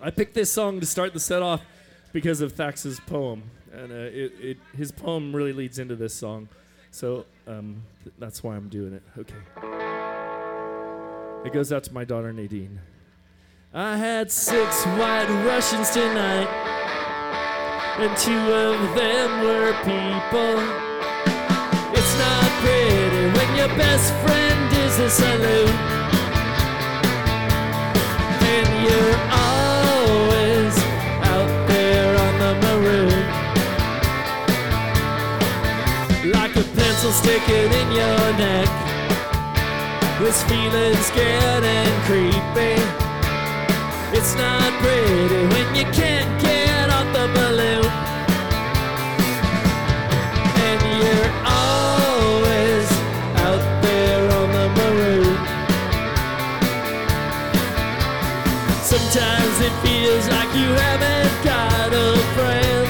I picked this song to start the set off because of Thax's poem, and his poem really leads into this song, so that's why I'm doing it. Okay. It goes out to my daughter Nadine. I had 6 white Russians tonight, and 2 of them were people. It's not pretty when your best friend is a saloon, and you're always out there on the maroon, like a pencil sticking in your neck. This feeling's getting creepy. It's not pretty when you can't get off the balloon, and you're always out there on the maroon. Sometimes it feels like you haven't got a friend.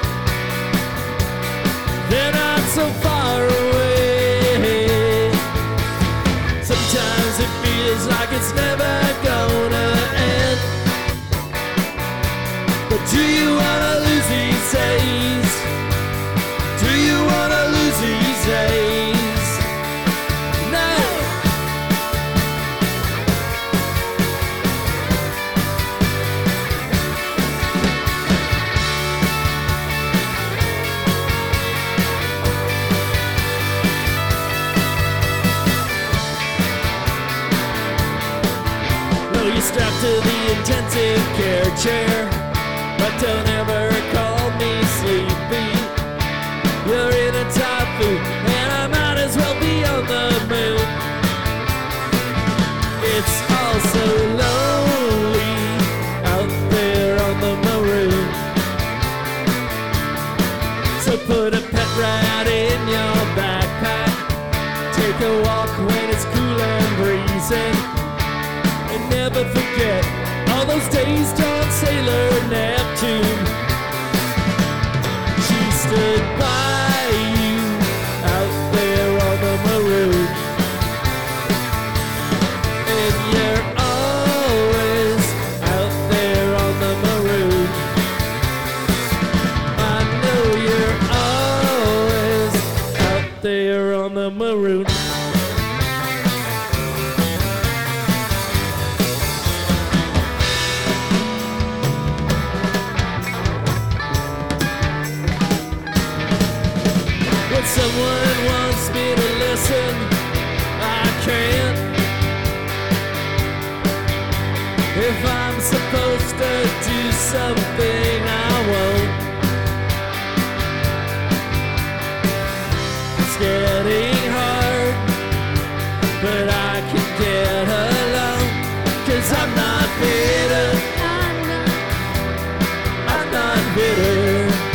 They're not so far away. Sometimes it feels like it's never gonna end. But do you wanna lose these days? Do you wanna lose these days? No! No, you're strapped to the intensive care chair, but don't ever call me sleepy. You're in a typhoon, and I might as well be on the moon. It's all so lonely out there on the maroon. So put a pet rat in your backpack. Take a walk when it's cool and breezy. And never forget all those days on Sailor Neptune. She stood by you out there on the maroon, and you're always out there on the maroon. I know you're always out there on the maroon. Someone wants me to listen, I can't. If I'm supposed to do something, I won't. It's getting hard, but I can get along, 'cause I'm not bitter. I'm not bitter.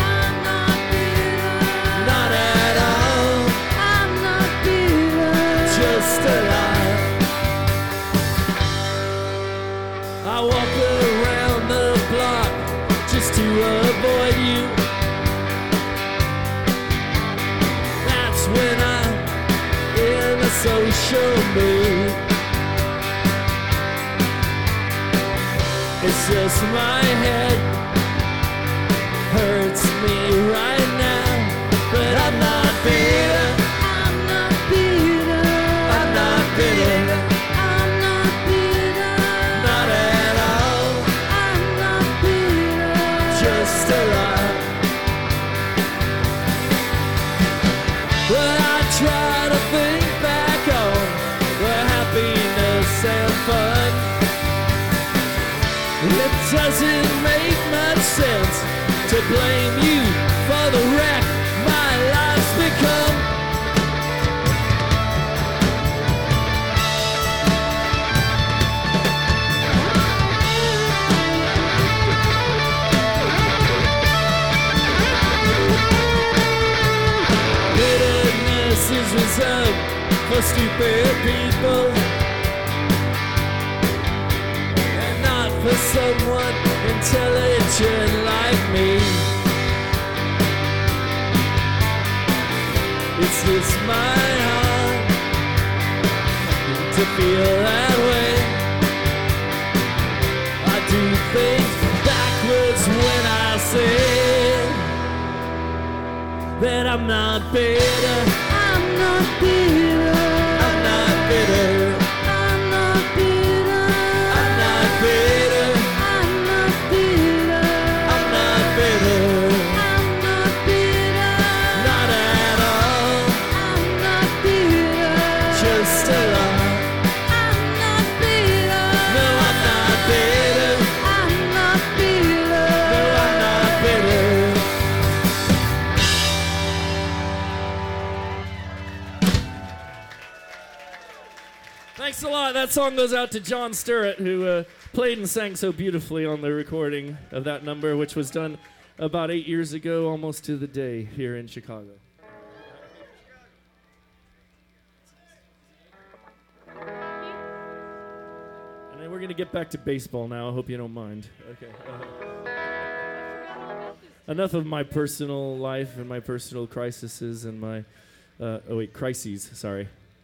I walk around the block just to avoid you. That's when I'm in a social mood. It's just my head hurts me right now, but I'm not bitter. I'm not bitter. I'm not bitter. Well, I try to think back on the happiness and fun. It doesn't make much sense to blame you for the wreck my life's become. Is reserved for stupid people, and not for someone intelligent like me. It's just my heart to feel that way. I do things that I'm not bitter. I'm not bitter. I'm not bitter. I'm not bitter. I'm not bitter. I'm not bitter. I'm not bitter. I'm not bitter. Not at all. I'm not bitter. Just a lot. I'm not bitter. No, I'm not bitter. I'm not bitter. No, I'm not bitter. Thanks a lot. That song goes out to John Sturrett, who played and sang so beautifully on the recording of that number, which was done about 8 years ago, almost to the day, here in Chicago. And then we're going to get back to baseball now. I hope you don't mind. Okay. Enough of my personal life and my personal crises and my... crises, sorry.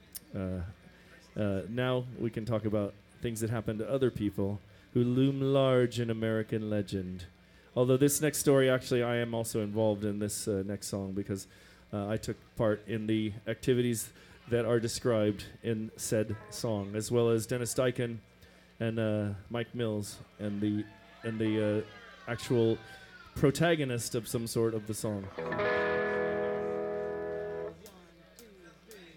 Now we can talk about things that happen to other people who loom large in American legend. Although this next story, actually, I am also involved in this next song because I took part in the activities that are described in said song, as well as Dennis Dyken and Mike Mills and the actual protagonist of some sort of the song.